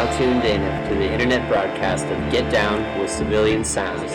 now tuned in to the internet broadcast of Get Down with Civilian Sounds.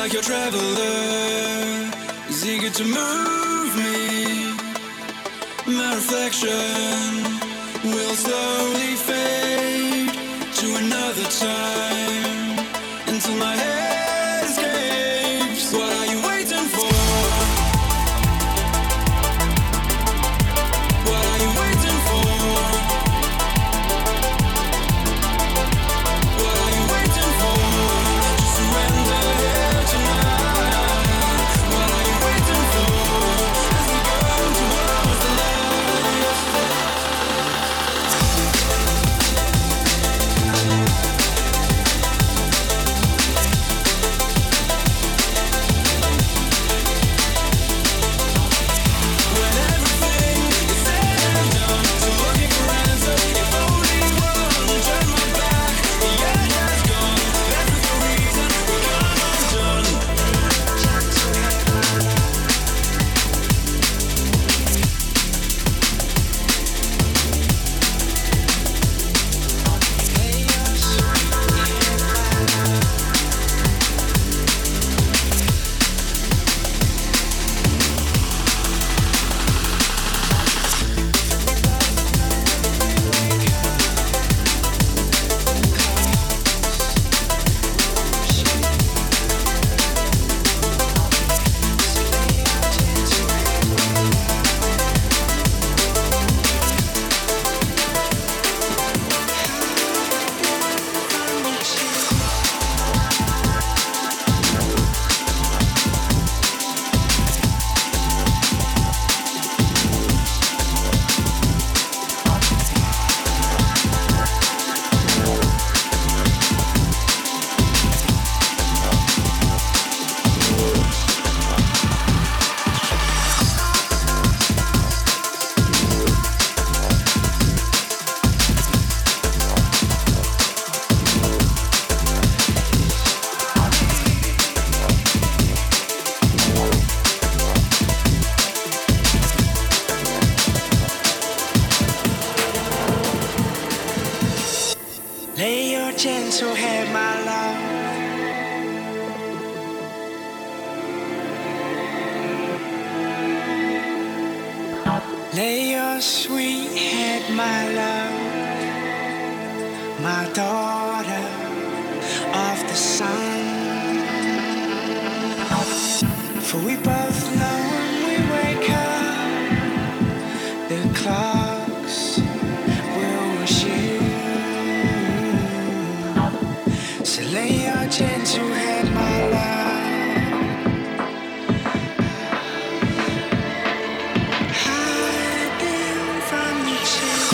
like a traveler, is eager to move me. My reflection will slowly fade to another time until my head escapes. What are you waiting for? What are you waiting for? What are you waiting for? Just surrender here tonight. What are you waiting for? As we go towards the light. When everything is said and done, so looking for answers, if only one turn my back, the end has gone. That's the reason we come undone. Lay your gentle head, my love. Lay your sweet head, my love, my daughter of the sun. For we both know when we wake up, the clocks will wish you. So lay your gentle head, my love, hiding from the chill.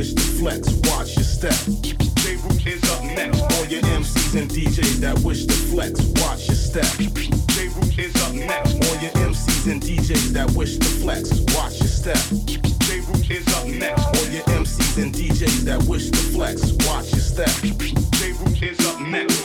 wish to flex, watch your step. J-Root is up next. All your MCs and DJs that wish to flex, watch your step. J-Root is up next. All your MCs and DJs that wish to flex, watch your step. J-Root is up next. All your MCs and DJs that wish to flex, watch your step. J-Root is up next.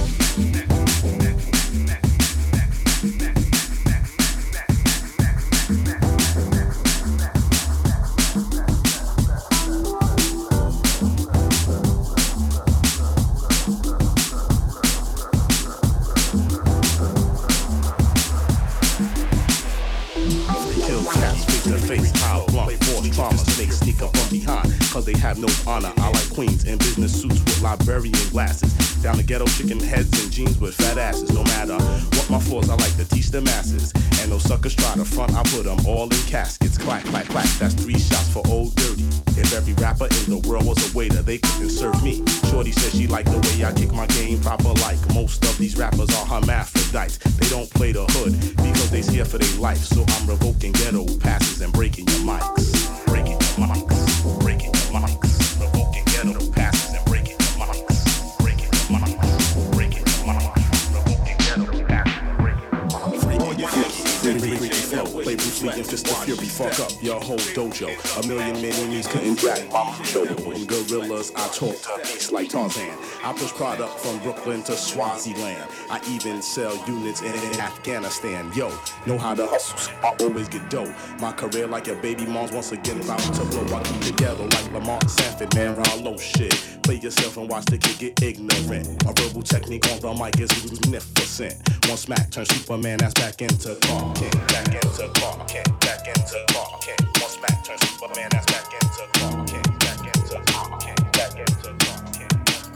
Cause they have no honor. I like queens in business suits with librarian glasses. Down the ghetto chicken heads and jeans with fat asses. No matter what my flaws, I like to teach the masses. And no suckers try to front, I put them all in caskets. Clack, clack, clack, that's 3 shots for Old Dirty. If every rapper in the world was a waiter, they couldn't serve me. Shorty said she liked the way I kick my game proper like. Most of these rappers are hermaphrodites. They don't play the hood because they scared for their life. So I'm revoking ghetto passes and breaking your mics. Breaking your mics. Breaking your mics. Revoking ghetto passes and breaking your mics. Breaking your mics. Breaking your mics. Revoking ghetto passes and breaking your mics. All your MCs and DJs that play Bruce Lee and Fist of Fury. Fuck up your whole dojo. A million mini-me's couldn't jack my show. When gorillas, I talk to beasts like Tarzan. I push product from Brooklyn to Swaziland. I even sell units in Afghanistan. Yo, know how to hustle, so I always get dough. My career like your baby mom's once again about to blow. I keep together like Lamar Sanford, man, Rollo shit. Play yourself and watch the kid get ignorant. My verbal technique on the mic is magnificent. One smack turns Superman, that's back into Clark Kent. Back into Clark Kent. Back into Clark Kent. One smack turns Superman, that's back into Clark Kent. Back into Clark Kent. Back into Clark Kent.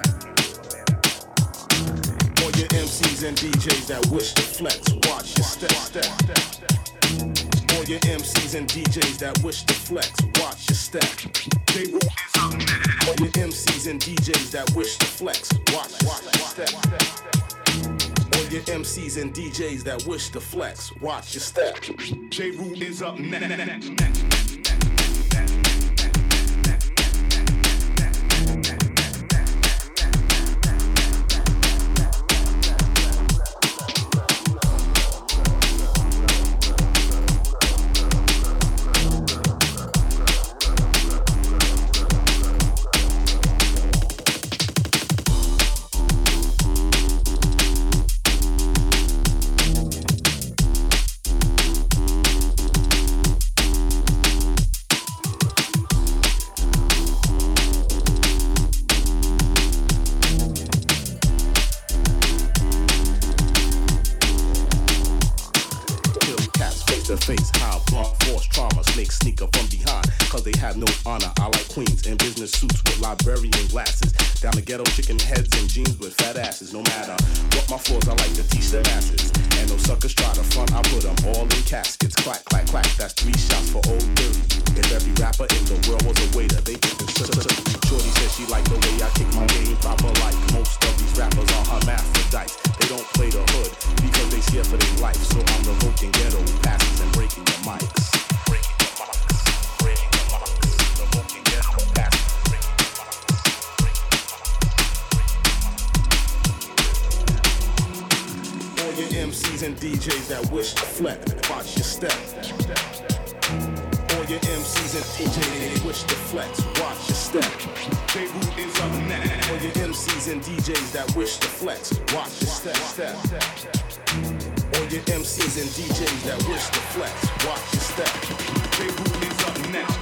All your MCs and DJs that wish to flex, watch your step. All your MCs and DJs that wish to flex, watch your step. All your MCs and DJs that wish to flex, watch your step. All your MCs and DJs that wish to flex, watch your step. J-Root is up next. Ghetto chicken heads and jeans with fat asses. No matter what my flaws, I like to teach the masses. And no suckers try to front, I put them all in caskets. Clack, clack, clack, that's 3 shots for Old Dirty. If every rapper in the world was a waiter, they couldn't serve. Shorty said she liked the way I kick my game proper like. Most of these rappers are hermaphrodites. They don't play the hood because they scared for their life. So I'm revoking ghetto passes and breaking your mics. Breaking your mics. Breaking your mics. Revoking ghetto passes. Your MCs and DJs that wish to flex, watch your step. All your MCs and DJs that wish to flex, watch your step. J-Root is up next. All your MCs and DJs that wish to flex, watch your step. All your MCs and DJs that wish to flex, watch your step. J-Root is up next.